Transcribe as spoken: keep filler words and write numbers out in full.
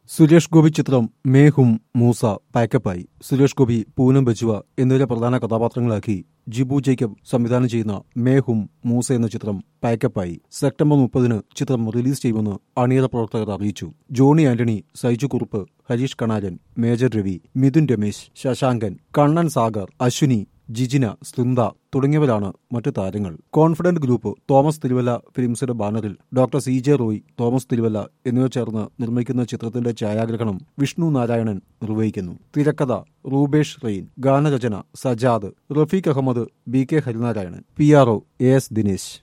സുരേഷ് ഗോപി ചിത്രം മേഹും മൂസ പാക്കപ്പായി. സുരേഷ് ഗോപി, പൂനം ബജുവ എന്നിവരെ പ്രധാന കഥാപാത്രങ്ങളാക്കി ജിബു ജേക്കബ് സംവിധാനം ചെയ്യുന്ന മേഹും മൂസ എന്ന ചിത്രം പാക്കപ്പായി. സെപ്റ്റംബർ മുപ്പതിന് ചിത്രം റിലീസ് ചെയ്യുമെന്ന് അണിയറ പ്രവർത്തകർ അറിയിച്ചു. ജോണി ആന്റണി, സൈജു കുറുപ്പ്, ഹരീഷ് കണാരൻ, മേജർ രവി, മിഥുൻ രമേശ്, ശശാങ്കൻ, കണ്ണൻ സാഗർ, അശ്വിനി, ജിജിന, സ്ലിന്ദ തുടങ്ങിയവരാണ് മറ്റു താരങ്ങൾ. കോൺഫിഡന്റ് ഗ്രൂപ്പ്, തോമസ് തിരുവല്ല ഫിലിംസിന്റെ ബാനറിൽ doctor C J Roy, Thomas Thiruvalla എന്നിവർ ചേർന്ന് നിർമ്മിക്കുന്ന ചിത്രത്തിന്റെ ഛായാഗ്രഹണം വിഷ്ണു നാരായണൻ നിർവഹിക്കുന്നു. തിരക്കഥ റൂബേഷ് റെയിൻ, ഗാനരചന Sajad, Rafeeq Ahammed, B K Harinarayanan, P R O A S Dinesh.